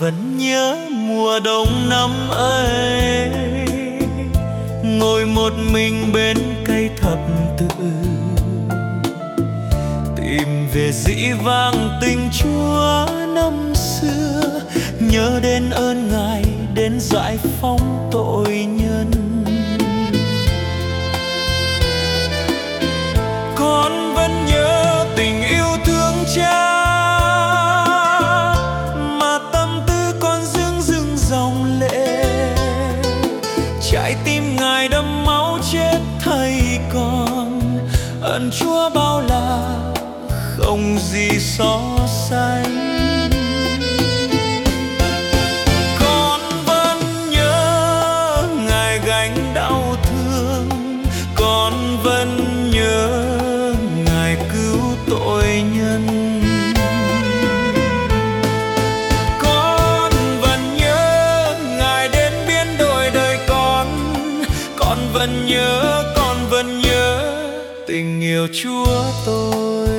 vẫn nhớ mùa đông năm ấy, ngồi một mình bên cây thập tự, tìm về dĩ vãng tình Chúa năm xưa, nhớ đến ơn Ngài đến giải phóng tội nhân. Con vẫn nhớ tình yêu thương Cha, mà tâm tư con dưng dưng dòng lệ. Trái tim Ngài đẫm máu chết thay con, ơn Chúa bao la không gì so sánh. Con vẫn nhớ Ngài gánh đau thương, con vẫn nhớ Ngài cứu tội nhân. Con vẫn nhớ Ngài đến biến đổi đời con vẫn nhớ, con vẫn nhớ tình yêu Chúa tôi.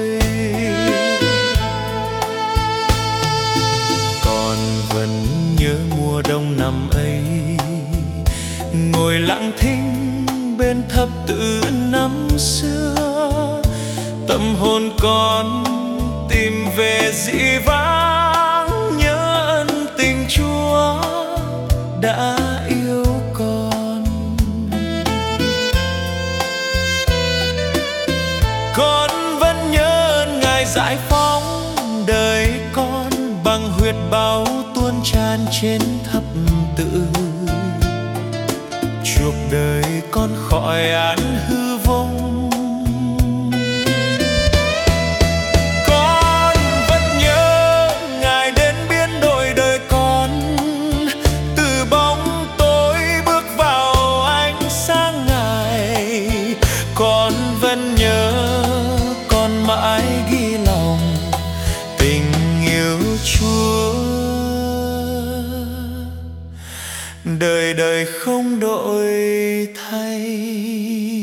Con vẫn nhớ mùa đông năm ấy, ngồi lặng thinh bên thập tự năm xưa, tâm hồn con tìm về dĩ vãng, nhớ ân tình Chúa đã yêu con. Con vẫn nhớ Ngài giải phóng đời con bằng huyết báu tuôn tràn trên thập tự, chuộc đời con khỏi án hư vong. Con vẫn nhớ Ngài đến biến đổi đời con, từ bóng tối bước vào ánh sáng Ngài. Con vẫn nhớ, con mãi ghi lòng tình yêu Chúa, đời đời không đổi thay.